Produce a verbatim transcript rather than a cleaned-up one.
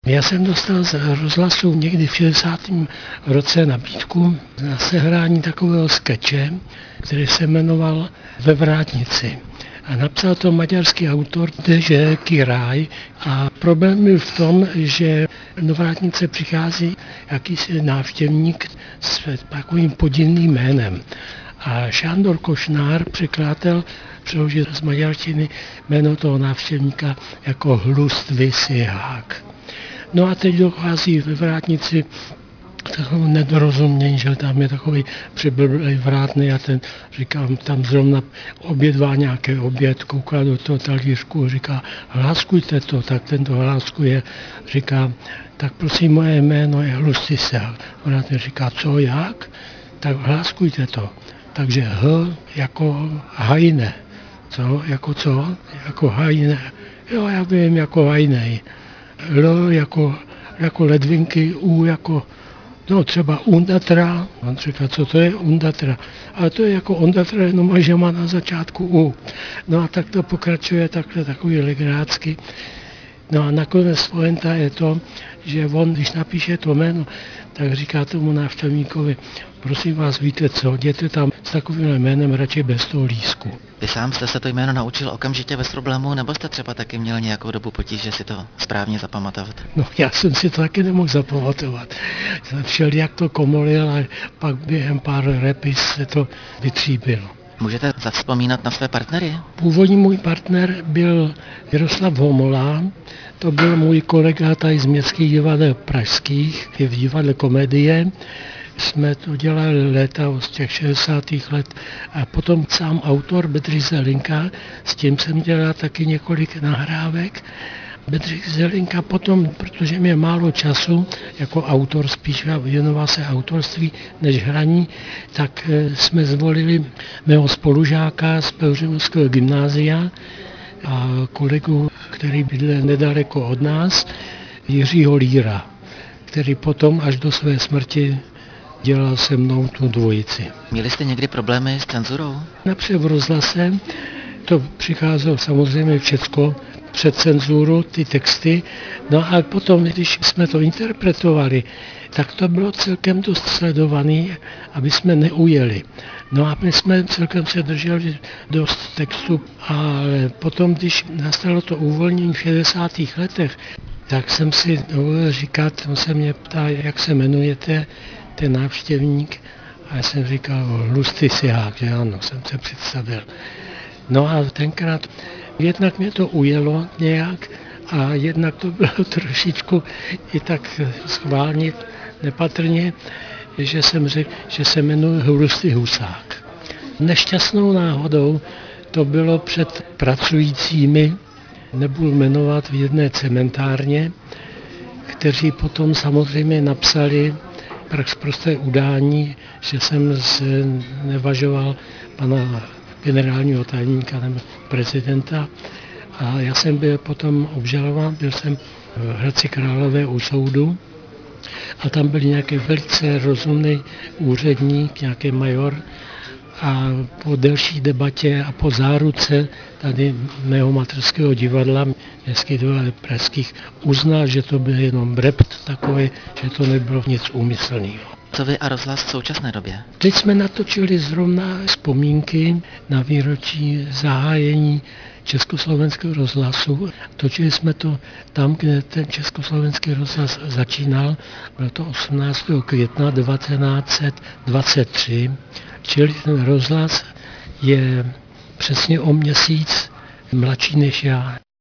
Já jsem dostal z rozhlasu někdy v šedesátém roce nabídku na sehrání takového skeče, který se jmenoval Ve vrátnici. A napsal to maďarský autor Dezső Király a problém byl v tom, že do vrátnice přichází jakýsi návštěvník s takovým podivným jménem. A Sándor Košnár, překladatel, přeložil z maďarštiny jméno toho návštěvníka jako Hlustý sihák. No a teď dochází ve vrátnici takovou nedorozumění, že tam je takový přiblblý vrátný a ten, říkám, tam zrovna obědvá nějaký oběd, kouká do toho talířku, říká, hláskujte to, tak ten to hláskuje, říká, tak prosím, moje jméno je Hlustý sihák. Vrátný říká, co, jak? Tak hláskujte to. Takže H jako hajne. Co? Jako co? Jako hajne. Jo, já vím, jako hajnej. L jako, jako ledvinky, U jako, no třeba Undatra. On říká, co to je Undatra? Ale to je jako Ondatra, jenom že má na začátku U. No a tak to pokračuje takhle, takový legrácky. No a nakonec pointa je to, že on, když napíše to jméno, tak říká tomu návštěvníkovi, prosím vás, víte co, jděte tam s takovým jménem radši bez toho lístku. Vy sám jste se to jméno naučil okamžitě bez problémů, nebo jste třeba taky měl nějakou dobu potíže si to správně zapamatovat? No já jsem si to taky nemohl zapamatovat. Jsem všel, jak to komolil a pak během pár repis se to vytříbilo. Můžete zavzpomínat na své partnery? Původní můj partner byl Jaroslav Homola, to byl můj kolega tady z městských divadel pražských, je v divadle Komedie. Jsme to dělali léta z těch šedesátých let a potom sám autor Bedřich Zelinka, s tím jsem dělal taky několik nahrávek. Bedřich Zelinka potom, protože mě málo času, jako autor spíš věnoval se autorství než hraní, tak jsme zvolili mého spolužáka z Pelhřimovského gymnázia a kolegu, který bydlel nedaleko od nás, Jiřího Líra, který potom až do své smrti dělal se mnou tu dvojici. Měli jste někdy problémy s cenzurou? Například v rozhlase to přicházelo samozřejmě všecko před cenzuru, ty texty. No a potom, když jsme to interpretovali, tak to bylo celkem dost sledovaný, aby jsme neujeli. No a my jsme celkem se drželi dost textu, ale potom, když nastalo to uvolnění v šedesátých letech, tak jsem si dovolil říkat, on se mě ptá, jak se jmenujete, ten návštěvník, a já jsem říkal, Hlustý sihák, že ano, jsem se představil. No a tenkrát jednak mě to ujelo nějak a jednak to bylo trošičku i tak schválně, nepatrně, že jsem řekl, že se jmenuje Hlustý husák. Nešťastnou náhodou to bylo před pracujícími, nebudu jmenovat, v jedné cementárně, kteří potom samozřejmě napsali prax prosté udání, že jsem nevažoval pana generálního tajemníka nebo prezidenta a já jsem byl potom obžalován, byl jsem v Hradci Králové u soudu a tam byl nějaký velice rozumný úředník, nějaký major a po delší debatě a po záruce tady mého materského divadla, městských divadel pražských, uznal, že to byl jenom brept takový, že to nebylo nic úmyslného. Co vy a rozhlas v současné době? Teď jsme natočili zrovna vzpomínky na výročí zahájení Československého rozhlasu. Točili jsme to tam, kde ten Československý rozhlas začínal. Bylo to osmnáctého května devatenáct set dvacet tři. Čili ten rozhlas je přesně o měsíc mladší než já.